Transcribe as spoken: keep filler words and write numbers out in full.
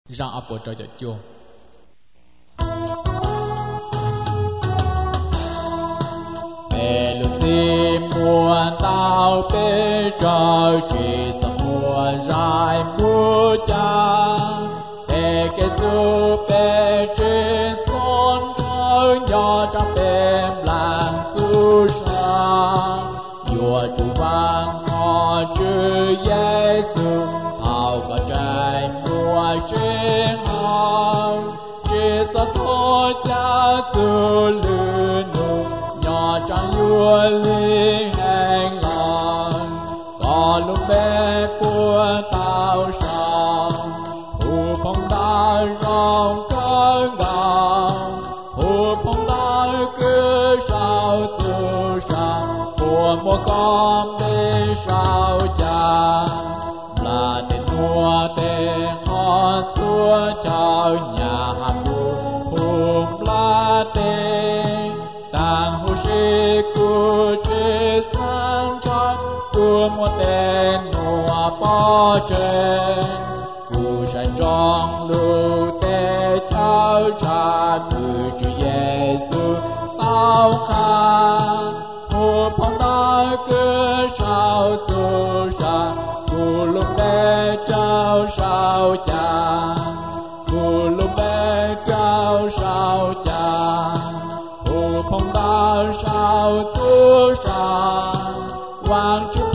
Rằng áp bộ trời chúa Bê lưu gì muôn tao bê trời chỉ sắp mùa dài mùa cha Bê kê dù bê trên xuân thơ nhỏ trong bê làng chú sa Dùa chủ vang họ chữ Giê-xu Thảo và trái mùa trên hào Chỉ sắp thôi cha chú lưu nụ Nhỏ trong vua ly hành lòng Có lúc bê của tao sao Hù phong đá rong cơn gạo Hù phong đá cứ sao chú sao Của một con bê sao cha Là tên mùa tên họ chúa chào nhà hàng hù hùm là tên Tàng hù sĩ cụ chế sáng chót Của một tên mùa bó trên Cụ sanh trong lưu tế cháu cha Từ Chúa Giê-xu tao khá Hù phong đá cứ sao chú cha Cụ lúc bê cháu sao cha Cụ lúc bê cháu sao cha Hù phong đá sao chú cha Hoàng chúa